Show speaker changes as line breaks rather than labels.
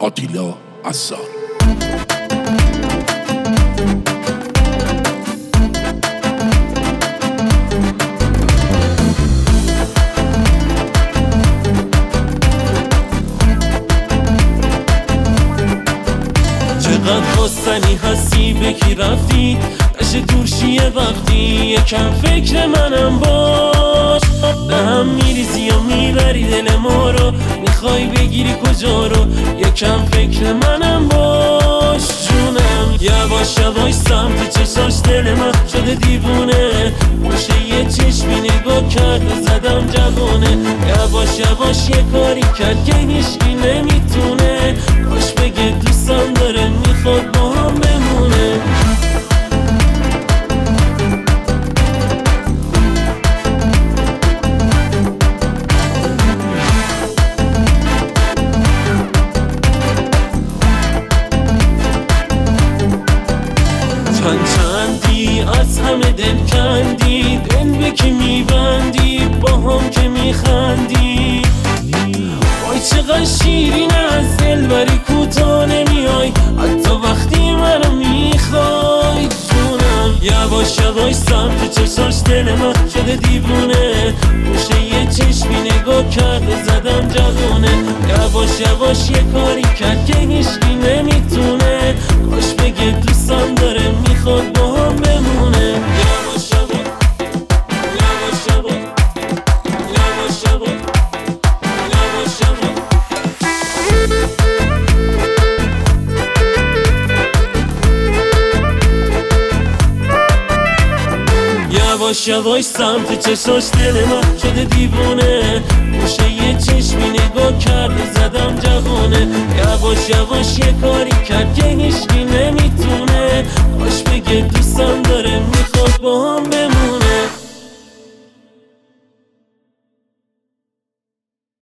آتیلا عصار.
چقدر خواستنی هستی بکی رفتی قش دورشیه وقتی یکم فکر منم باش. به هم میریزی و میبری دل ما رو، میخوای بگیری کجا رو، یکم فکر منم باش جونم. یواش یواش سمت چشاش دل من شده دیوونه، باشه یه چشمی نگاه کرد و زدم جوونه. یواش یواش یه کاری کرد که هیچکی نمیتونه، کاش بگه دوستم داره میخواد با هم بمونه. چندی از همه دل کندی، دل به که میبندی با هم که میخندی. وای چقدر شیرین از دل بری کوتا نمیای، حتی وقتی منو میخوای جونم. یواش یواش سمت چشاش دل من شده دیوونه، گوشه یه چشمی نگاه کرد و زدم جوونه. یواش یواش یه کاری کرد که هیچکی نمیتونه، کاش بگه دوستم داره میخواد با هم بمونه. یواش یواش یواش یواش یواش یواش یواش یواش سمت چشاش دل من شده دیوونه، گوشه یه چشمی نگاه کرد و زدم جوونه. یواش یواش یه کاری کرد که هیچکی نمیتونه، کاش بگه دوستم داره میخواد با هم